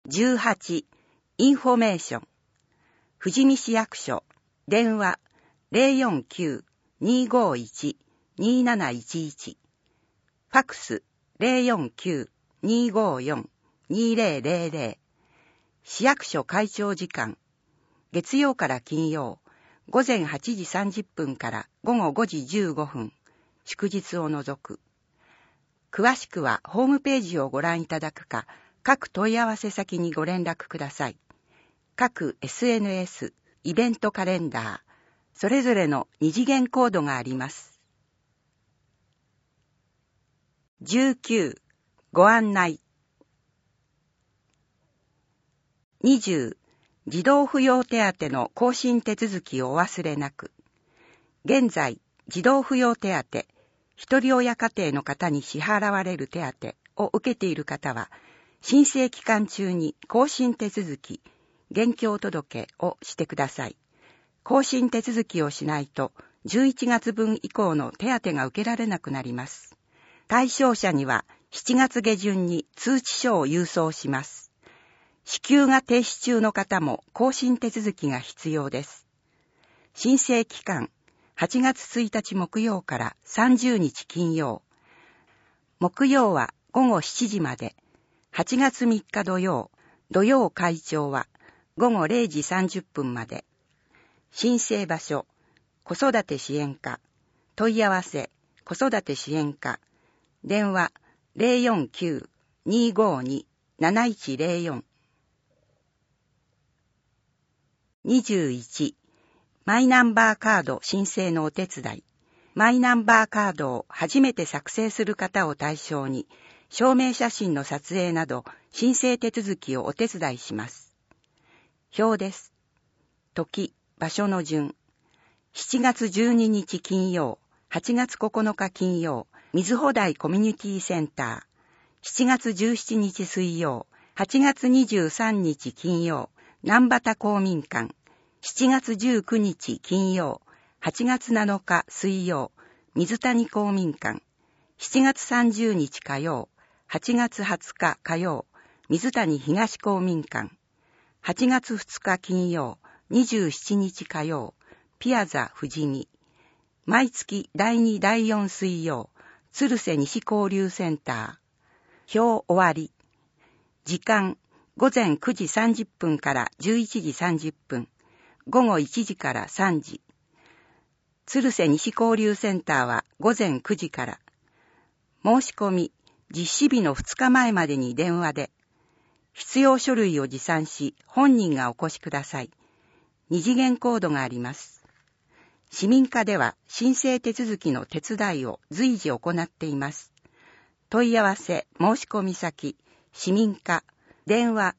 18インフォメーション富士見市役所電話 049-251-2711 ファクス 049-254-2000 市役所開庁時間月曜から金曜午前8時30分から午後5時15分祝日を除く。詳しくはホームページをご覧いただくか各問い合わせ先にご連絡ください。各 SNS、イベントカレンダー、それぞれの二次元コードがあります。19、ご案内。20、児童扶養手当の更新手続きをお忘れなく。現在、児童扶養手当、一人親家庭の方に支払われる手当を受けている方は、申請期間中に更新手続き、現況届をしてください。更新手続きをしないと、11月分以降の手当が受けられなくなります。対象者には7月下旬に通知書を郵送します。支給が停止中の方も更新手続きが必要です。申請期間、8月1日木曜から30日金曜。木曜は午後7時まで。8月3日土曜開庁は午後0時30分まで。申請場所、子育て支援課。問い合わせ、子育て支援課。電話 049-252-7104。21、マイナンバーカード申請のお手伝い。マイナンバーカードを初めて作成する方を対象に、証明写真の撮影など申請手続きをお手伝いします。表です。時、場所の順。7月12日金曜、8月9日金曜、水穂台コミュニティセンター。7月17日水曜、8月23日金曜、南畑公民館。7月19日金曜、8月7日水曜、水谷公民館。7月30日火曜、8月20日火曜、水谷東公民館。8月2日金曜、27日火曜、ピアザ富士見。毎月第2第4水曜、鶴瀬西交流センター。表終わり。時間、午前9時30分から11時30分。午後1時から3時。鶴瀬西交流センターは午前9時から。申し込み、実施日の2日前までに電話で、必要書類を持参し、本人がお越しください。二次元コードがあります。市民課では申請手続きの手伝いを随時行っています。問い合わせ、申し込み先、市民課、電話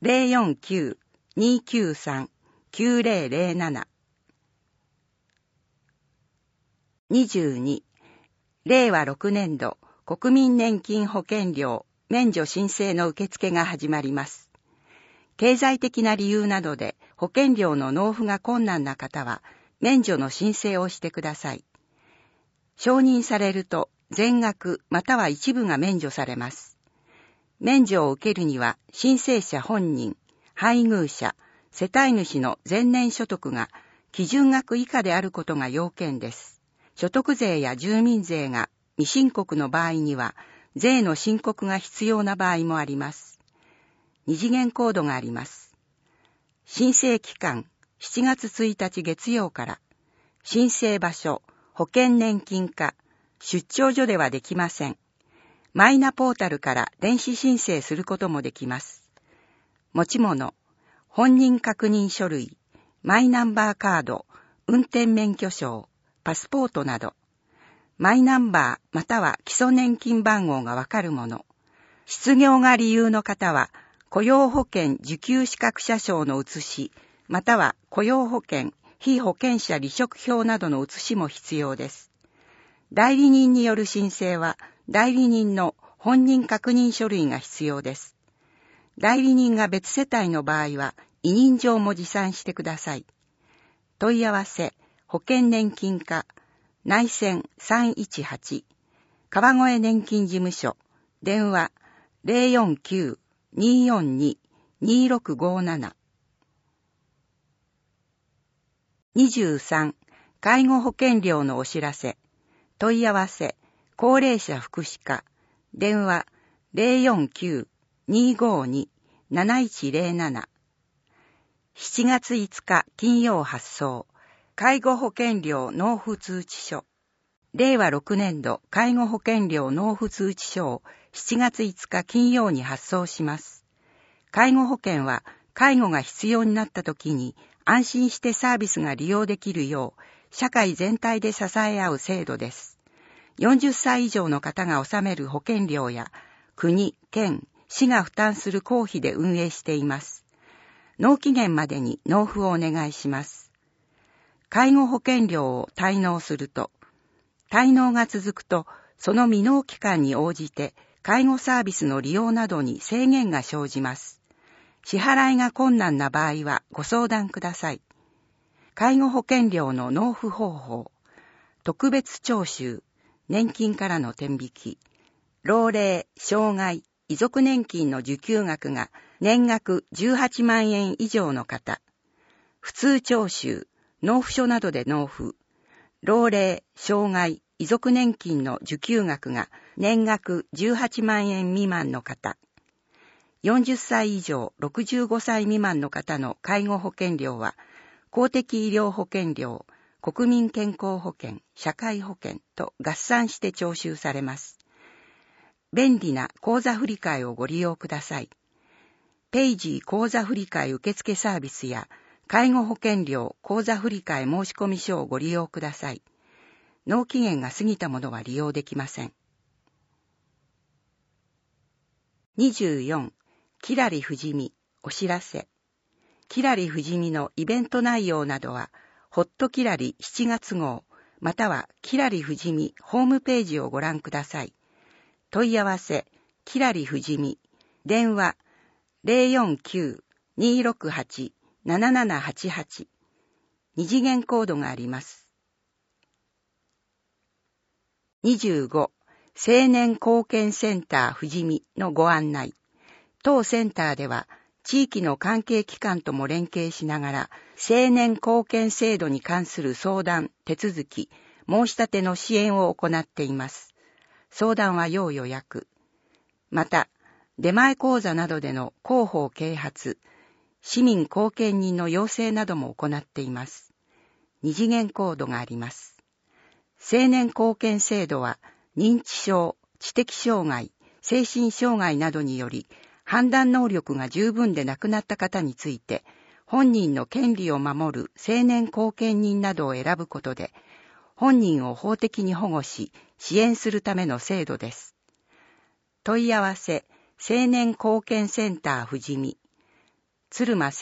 049-293-9007。22、令和6年度国民年金保険料免除申請の受付が始まります。経済的な理由などで保険料の納付が困難な方は免除の申請をしてください。承認されると全額または一部が免除されます。免除を受けるには申請者本人、配偶者、世帯主の前年所得が基準額以下であることが要件です。所得税や住民税が未申告の場合には、税の申告が必要な場合もあります。二次元コードがあります。申請期間、7月1日月曜から。申請場所、保険年金課、出張所ではできません。マイナポータルから電子申請することもできます。持ち物、本人確認書類、マイナンバーカード、運転免許証、パスポートなど。マイナンバーまたは基礎年金番号がわかるもの。失業が理由の方は、雇用保険受給資格者証の写し、または雇用保険、被保険者離職票などの写しも必要です。代理人による申請は、代理人の本人確認書類が必要です。代理人が別世帯の場合は、委任状も持参してください。問い合わせ、保険年金課、内線318、川越年金事務所、電話 049-242-2000 2657。23、介護保険料のお知らせ。問い合わせ、高齢者福祉課。電話、049-252-7107。7月5日金曜発送。介護保険料納付通知書。令和6年度介護保険料納付通知書を7月5日金曜に発送します。介護保険は介護が必要になった時に安心してサービスが利用できるよう社会全体で支え合う制度です。40歳以上の方が納める保険料や国、県、市が負担する公費で運営しています。納期限までに納付をお願いします。介護保険料を滞納すると、滞納が続くとその未納期間に応じて介護サービスの利用などに制限が生じます。支払いが困難な場合はご相談ください。介護保険料の納付方法、特別徴収、年金からの天引き、老齢、障害、遺族年金の受給額が年額18万円以上の方、普通徴収、納付書などで納付、老齢、障害、遺族年金の受給額が年額18万円未満の方、40歳以上65歳未満の方の介護保険料は、公的医療保険料、国民健康保険、社会保険と合算して徴収されます。便利な口座振替をご利用ください。ペイジー口座振替受付サービスや介護保険料口座振替申込書をご利用ください。納期限が過ぎたものは利用できません。24、キラリ富士見お知らせ。キラリ富士見のイベント内容などは、ホットキラリ7月号、またはキラリ富士見ホームページをご覧ください。問い合わせ、キラリ富士見、電話、049-268-7788。二次元コードがあります。25、青年貢献センター富士見のご案内。当センターでは、地域の関係機関とも連携しながら、青年貢献制度に関する相談、手続き、申し立ての支援を行っています。相談は要予約。また、出前講座などでの広報啓発、市民貢献人の養成なども行っています。二次元コードがあります。青年貢献制度は、認知症、知的障害、精神障害などにより、判断能力が十分でなくなった方について、本人の権利を守る青年貢献人などを選ぶことで、本人を法的に保護し、支援するための制度です。問い合わせ、青年貢献センター富士見、鶴間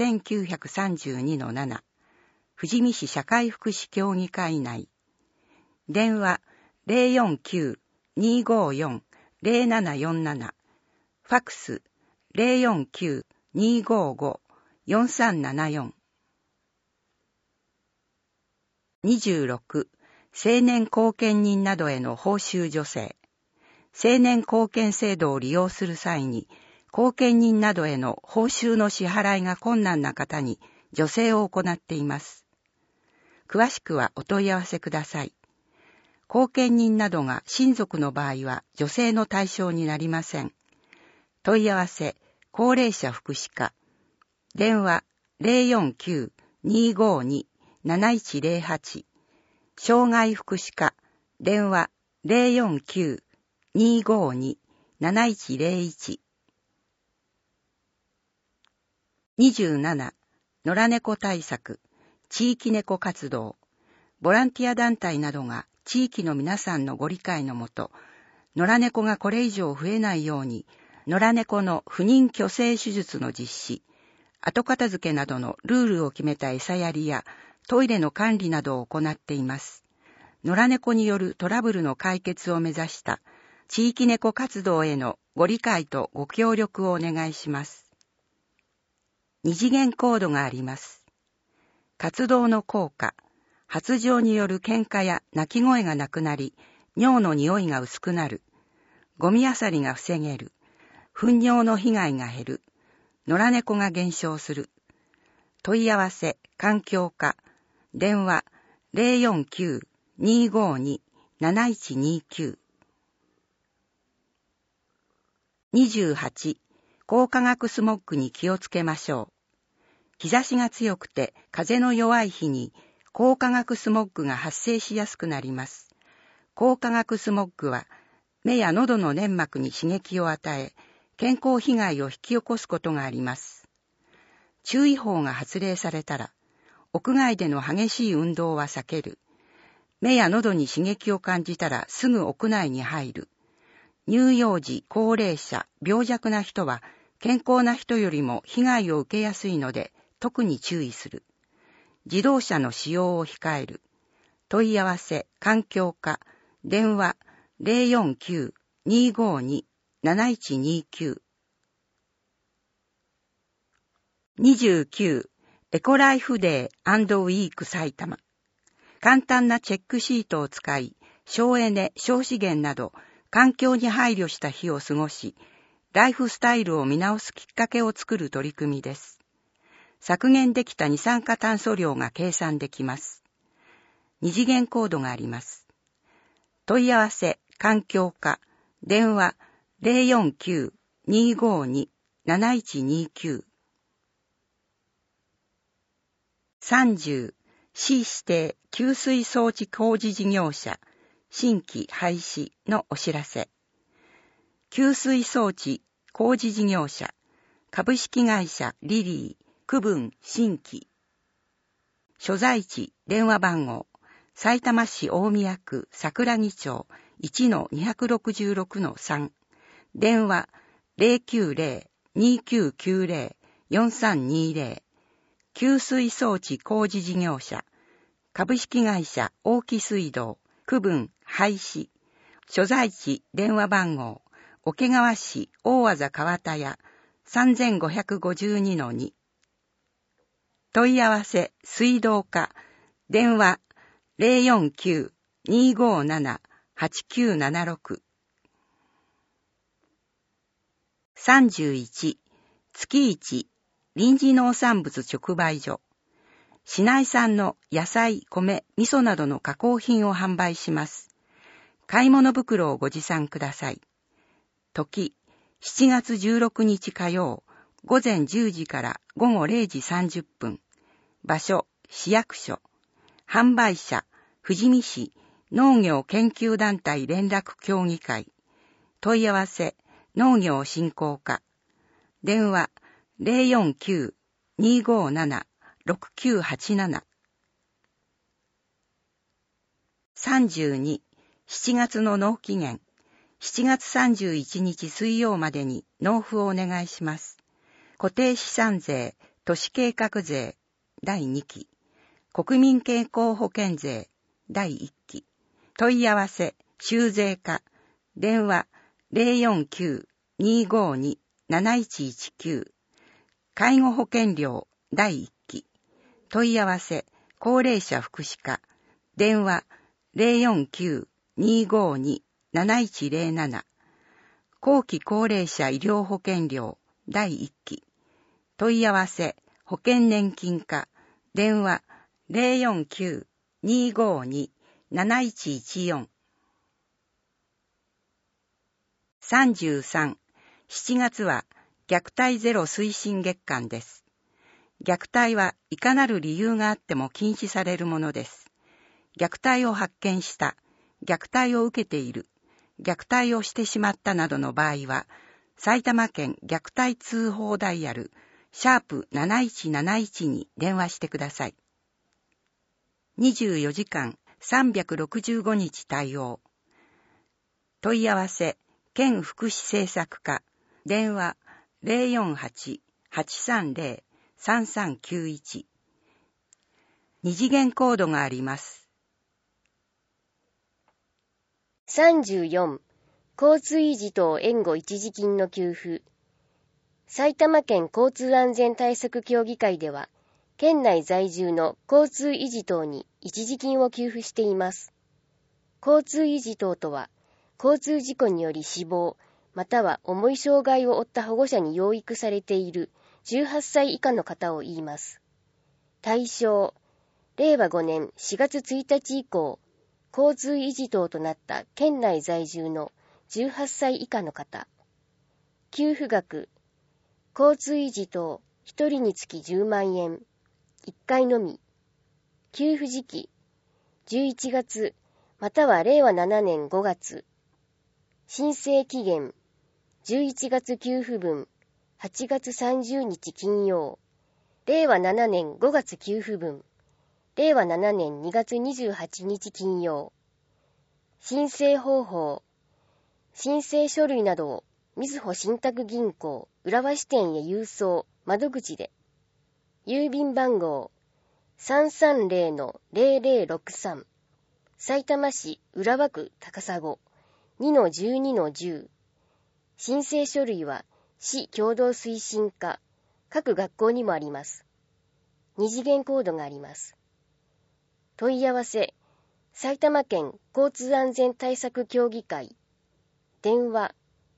1932-7、富士見市社会福祉協議会内。電話、049-254-0747、ファクス、049-255-4374。26、青年貢献人などへの報酬助成。青年貢献制度を利用する際に、貢献人などへの報酬の支払いが困難な方に助成を行っています。詳しくはお問い合わせください。貢献人などが親族の場合は助成の対象になりません。問い合わせ、高齢者福祉課。電話、049-252-7108。障害福祉課。電話、049-252-7101。27、野良猫対策、地域猫活動。ボランティア団体などが地域の皆さんのご理解のもと、野良猫がこれ以上増えないように、野良猫の不妊去勢手術の実施、後片付けなどのルールを決めた餌やりやトイレの管理などを行っています。野良猫によるトラブルの解決を目指した地域猫活動へのご理解とご協力をお願いします。二次元コードがあります。活動の効果、発情による喧嘩や泣き声がなくなり、尿の匂いが薄くなる、ゴミ漁りが防げる、糞尿の被害が減る、 野良猫が減少する。問い合わせ、環境課、電話 049-252-7129。28、高化学スモッグに気をつけましょう。日差しが強くて風の弱い日に高化学スモッグが発生しやすくなります。高化学スモッグは目や喉の粘膜に刺激を与え、健康被害を引き起こすことがあります。注意報が発令されたら、屋外での激しい運動は避ける。目や喉に刺激を感じたらすぐ屋内に入る。乳幼児、高齢者、病弱な人は健康な人よりも被害を受けやすいので特に注意する。自動車の使用を控える。問い合わせ、環境課、電話 049-252-7129。29、エコライフデー&ウィーク埼玉。簡単なチェックシートを使い、省エネ、省資源など、環境に配慮した日を過ごし、ライフスタイルを見直すきっかけを作る取り組みです。削減できた二酸化炭素量が計算できます。二次元コードがあります。問い合わせ、環境課、電話 049-252-7129。30、市指定給水装置工事事業者、新規廃止のお知らせ。給水装置工事事業者、株式会社リリー、区分新規。所在地、電話番号、さいたま市大宮区桜木町 1-266-3。電話 090-2990-4320。給水装置工事事業者、株式会社大木水道、区分廃止。所在地、電話番号、桶川市大字川田屋 3552-2。問い合わせ、水道課、電話 049-257-8976。31、月1、臨時農産物直売所。市内産の野菜、米、味噌などの加工品を販売します。買い物袋をご持参ください。時、7月16日火曜、午前10時から午後0時30分。場所、市役所。販売者、富士見市農業研究団体連絡協議会。問い合わせ、農業振興課。電話、049-257-6987。32、7月の納期限。7月31日水曜までに納付をお願いします。固定資産税、都市計画税、第2期。国民健康保険税、第1期。問い合わせ、収税課。電話、049-252-7119。介護保険料、第1期。問い合わせ、高齢者福祉課。電話、049-252-7107。後期高齢者医療保険料、第1期。問い合わせ、保険年金課。電話、049-252-7114。33、7月は虐待ゼロ推進月間です。虐待はいかなる理由があっても禁止されるものです。虐待を発見した、虐待を受けている、虐待をしてしまったなどの場合は、埼玉県虐待通報ダイヤル、#7171に電話してください。24時間365日対応。問い合わせ、県福祉政策課。電話、048-830-3391。二次元コードがあります。 34、交通維持等援護一時金の給付。埼玉県交通安全対策協議会では、県内在住の交通維持等に一時金を給付しています。交通維持等とは、交通事故により死亡、または重い障害を負った保護者に養育されている 18歳以下の方を言います。対象、令和5年4月1日以降、交通維持等となった県内在住の18歳以下の方。給付額、交通維持等1人につき10万円、1回のみ。給付時期、11月、または令和7年5月。申請期限、11月給付分、8月30日金曜。令和7年5月給付分、令和7年2月28日金曜。申請方法、申請書類などをみずほ信託銀行浦和支店へ郵送窓口で。郵便番号 330-0063 さいたま市浦和区高砂 2-12-10。申請書類は市共同推進課各学校にもあります。2次元コードがあります。問い合わせ、埼玉県交通安全対策協議会。電話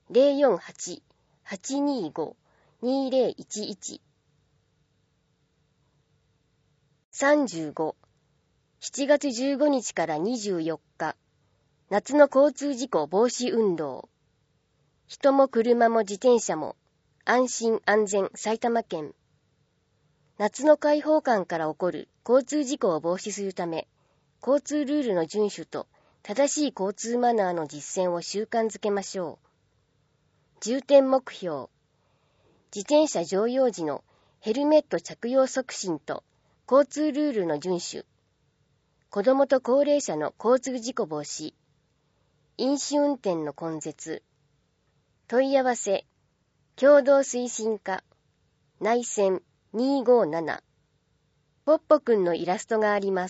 048-825-2011。35、7月15日から24日、夏の交通事故防止運動。人も車も自転車も安心安全埼玉県。夏の開放感から起こる交通事故を防止するため、交通ルールの遵守と正しい交通マナーの実践を習慣づけましょう。重点目標。自転車乗用時のヘルメット着用促進と交通ルールの遵守。子どもと高齢者の交通事故防止。飲酒運転の根絶。問い合わせ。共同推進課。内線257。ポッポくんのイラストがあります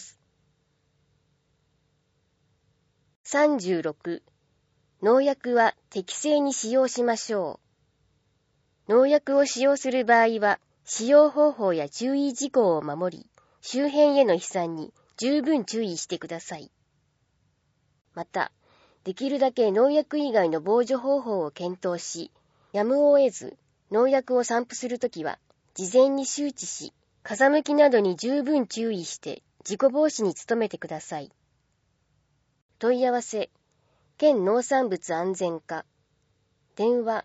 。36、農薬は適正に使用しましょう。農薬を使用する場合は、使用方法や注意事項を守り、周辺への飛散に十分注意してください。また、できるだけ農薬以外の防除方法を検討し、やむを得ず農薬を散布するときは、事前に周知し、風向きなどに十分注意して事故防止に努めてください。問い合わせ、県農産物安全課。電話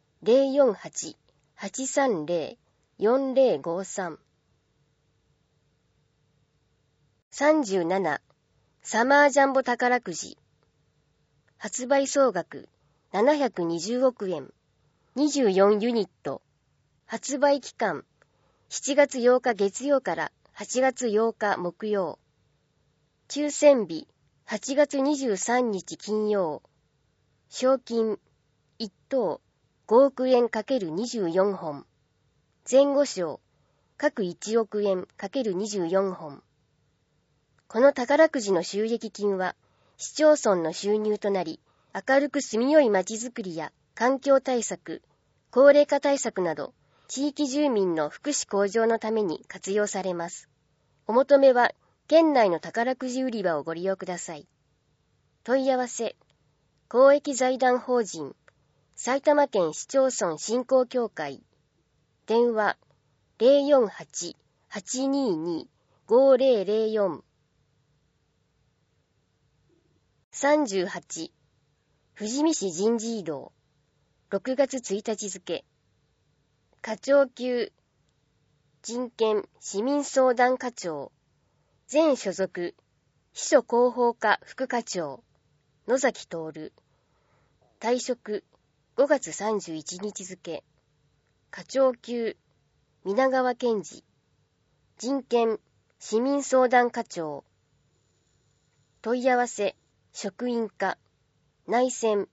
048-830-4053。37、サマージャンボ宝くじ。発売総額720億円。24ユニット。発売期間7月8日月曜から8月8日木曜。抽選日8月23日金曜。賞金1等5億円 ×24 本。前後賞各1億円 ×24 本。この宝くじの収益金は市町村の収入となり、明るく住みよい街づくりや環境対策、高齢化対策など、地域住民の福祉向上のために活用されます。お求めは、県内の宝くじ売り場をご利用ください。問い合わせ、公益財団法人、埼玉県市町村振興協会。電話、048-822-5004。38、富士見市人事異動。6月1日付。課長級、人権市民相談課長。前所属、秘書広報課副課長。野崎徹。退職、5月31日付。課長級、皆川健二。人権市民相談課長。問い合わせ、職員課。内線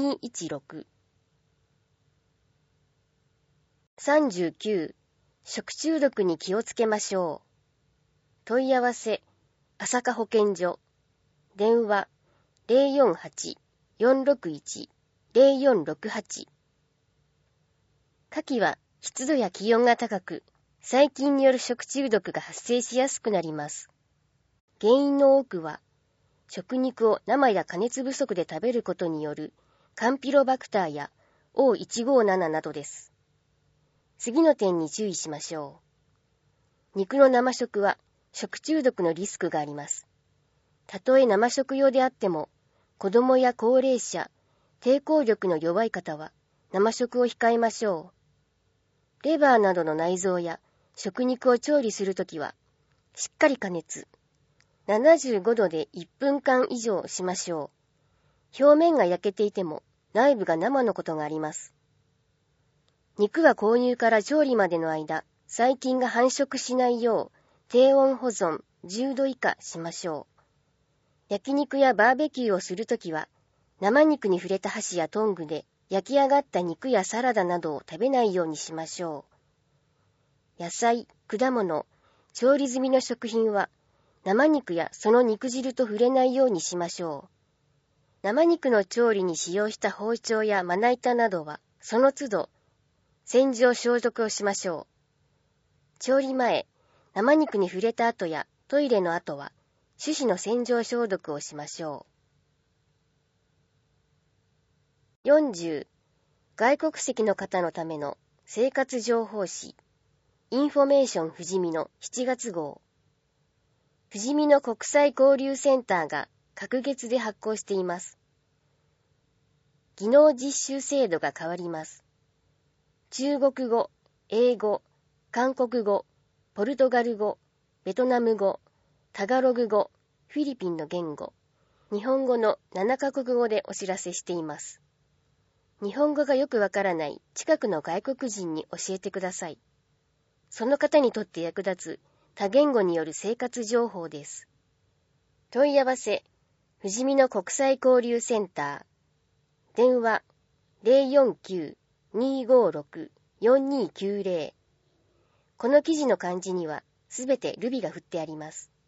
216。39、食中毒に気をつけましょう。問い合わせ、朝霞保健所。電話、048-461-0468。夏季は湿度や気温が高く、細菌による食中毒が発生しやすくなります。原因の多くは、食肉を生や加熱不足で食べることによるカンピロバクターや O157 などです。 次の点に注意しましょう。肉の生食は食中毒のリスクがあります。たとえ生食用であっても、子供や高齢者、抵抗力の弱い方は生食を控えましょう。レバーなどの内臓や食肉を調理するときは、しっかり加熱、75度で1分間以上しましょう。表面が焼けていても内部が生のことがあります。肉は購入から調理までの間、細菌が繁殖しないよう低温保存10度以下しましょう。焼肉やバーベキューをするときは、生肉に触れた箸やトングで焼き上がった肉やサラダなどを食べないようにしましょう。野菜、果物、調理済みの食品は生肉やその肉汁と触れないようにしましょう。生肉の調理に使用した包丁やまな板などはその都度洗浄消毒をしましょう。調理前、生肉に触れた後やトイレの後は手指の洗浄消毒をしましょう。40. 外国籍の方のための生活情報誌インフォメーションふじみの7月号。ふじみの国際交流センターが隔月で発行しています。技能実習制度が変わります。中国語、英語、韓国語、ポルトガル語、ベトナム語、タガログ語、フィリピンの言語、日本語の7カ国語でお知らせしています。日本語がよくわからない近くの外国人に教えてください。その方にとって役立つ多言語による生活情報です。問い合わせ、ふじみの国際交流センター。電話、049-256-4290。この記事の漢字にはすべてルビが振ってあります。